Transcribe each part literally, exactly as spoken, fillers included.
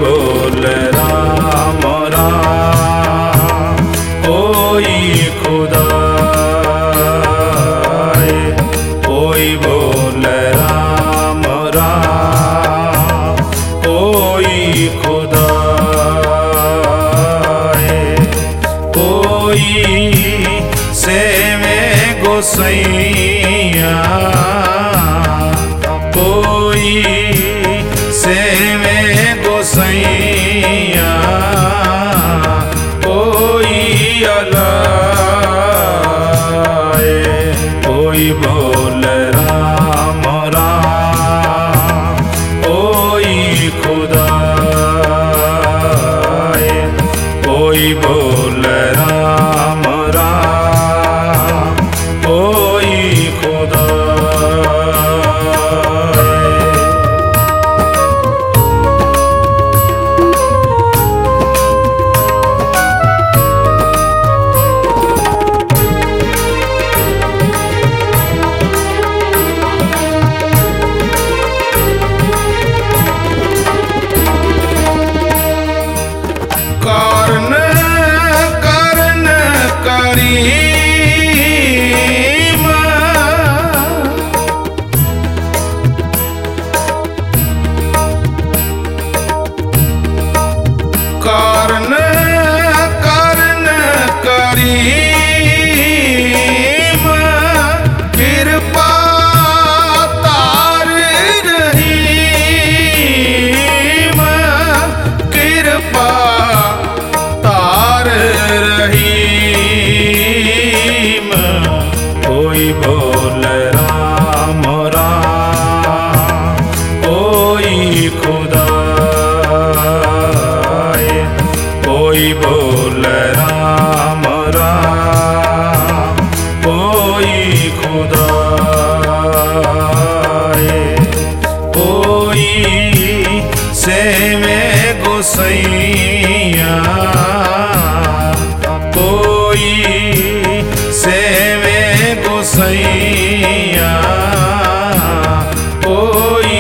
बोल राम राम, कोई खुदा कोई बोल राम राम, कोई खुदा कोई सेवे गोसैया, कोई सेवे गोसैया, कोई अलाए कोई बोल राम राम, कोई खुदा कोई बोल राम राम, कोई खुदा। कारण कारण करीम, कारण कारण करीम, कृपा तार रहीम, कृपा तार रहीम, कोई बोल राम राम, कोई खुदा कोई बोल राम राम, कोई खुदा कोई सेवे गोसैया, कोई सेवे गोसैया, कोई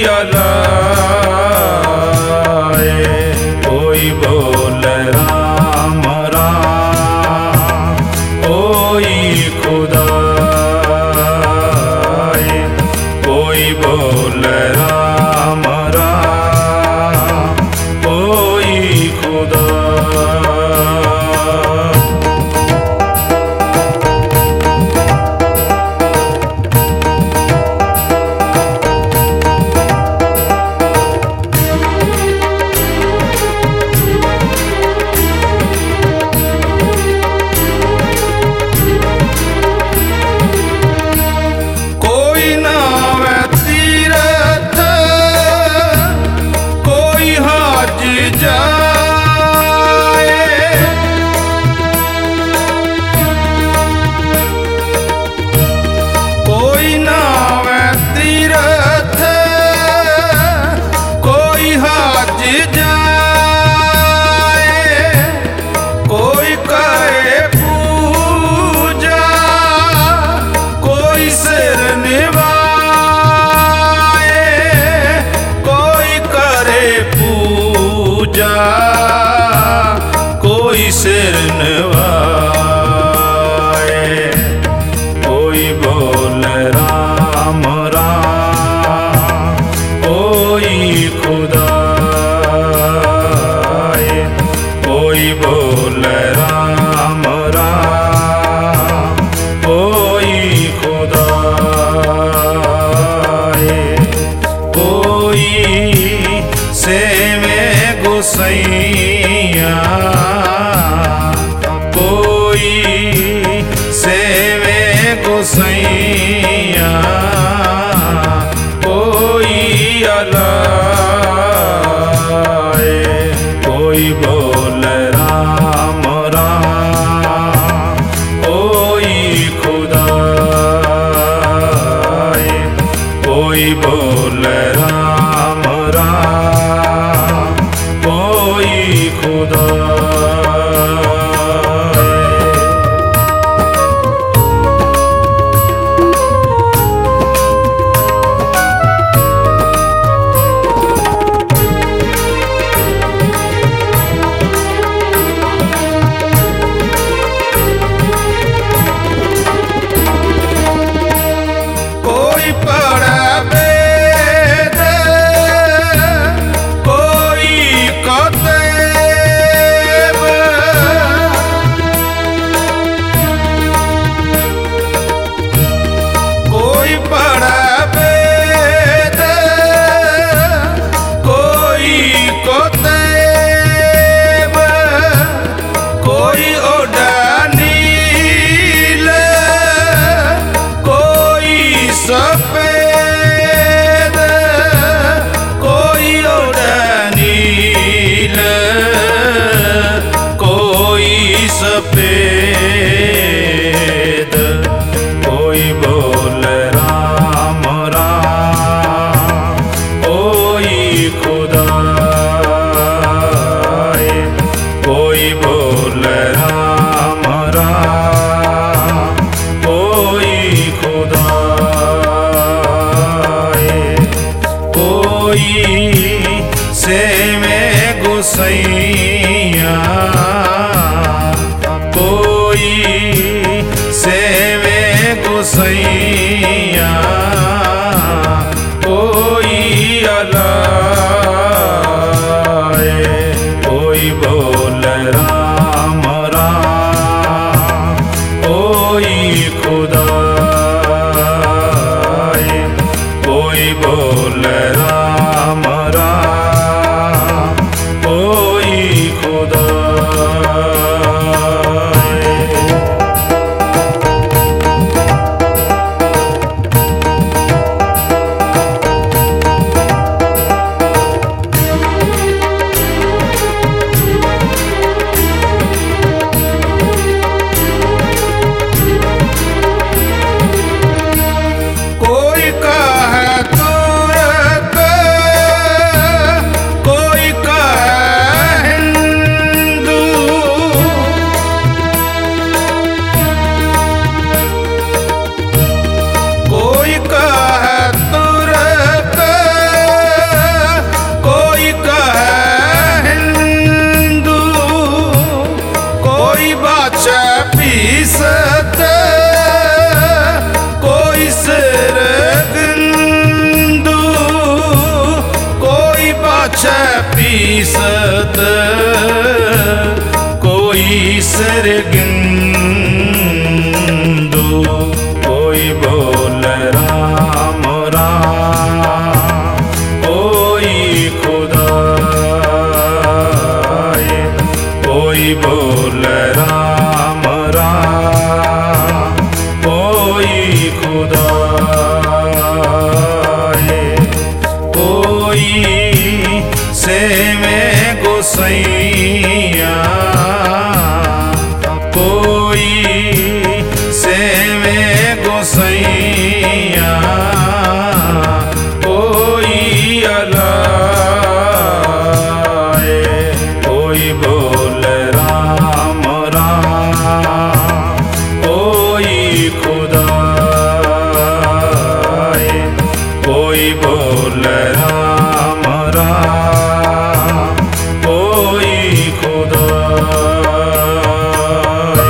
अलाए कोई बोल राम राम, कोई खुदा कोई बोल राम राम, कोई खुदा। कोई नाव तीरथ, कोई हाज जाए, कोई नाव तीरथ, कोई हाज जाए, कोई करे पूजा, कोई सिर निभाए, कोई करे पूजा, कोई सिर निभाए, कोई बोल राम राम, कोई खुदा कोई बोल राम राम, कोई खुदा कोई सेवे गोसैया, कोई सेवे गोसैया, कोई अलाए कोई बोल राम राम, कोई खुदा कोई बोल राम राम, कोई खुदा। कोई सेवे गोसैया, कोई सेवे गोसैया, कोई अलाए, कोई बोल राम राम, कोई खुदाए, कोई बोल राम राम, कोई खुदाए। कोई कहे तुरक, कोई कहे हिंदू, कोई कहे तुरक, कोई कहे हिंदू, कोई बाचा पीसत, कोई सिर गंदू, कोई बाचा पीसत, कोई सिर गंदू, कोई बोल राम राम, कोई खुदाए, कोई बोल राम राम, कोई खुदाए, कोई सेवे गोसैया, कोई सेवे गोसैया, कोई अलाए, कोई बोल राम राम, कोई खुदाए, कोई बोल राम राम, कोई खुदाए।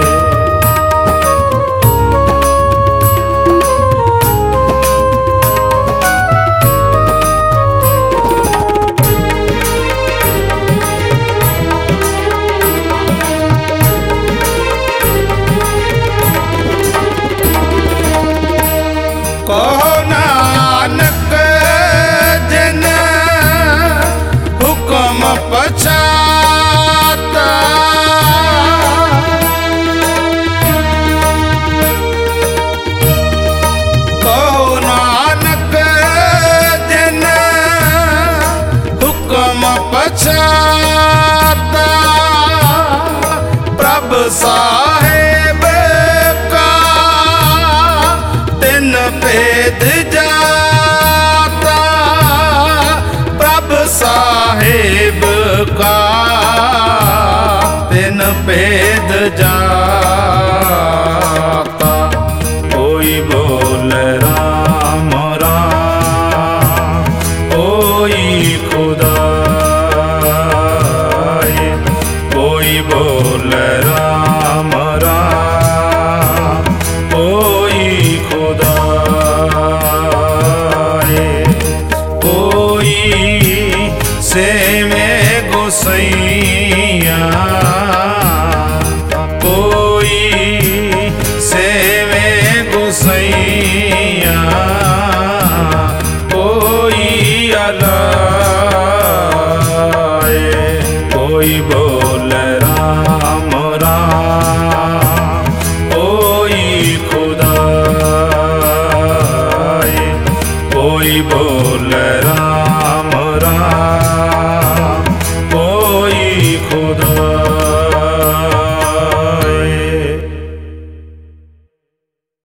कहो नानक जिन हुक्म पछाता, कहो नानक जिन हुक्म पछाता, प्रभु साहेब का तिन भेद जाता, प्रभु साहेब का तिन भेद जाता, कोई बोल राम राम, कोई खुदाए, कोई बोल राम राम, कोई खुदाए, कोई सेवे गोसैया, कोई सेवे गोसैया, कोई अलाए, कोई बोल राम राम, कोई खुदाए, कोई बोल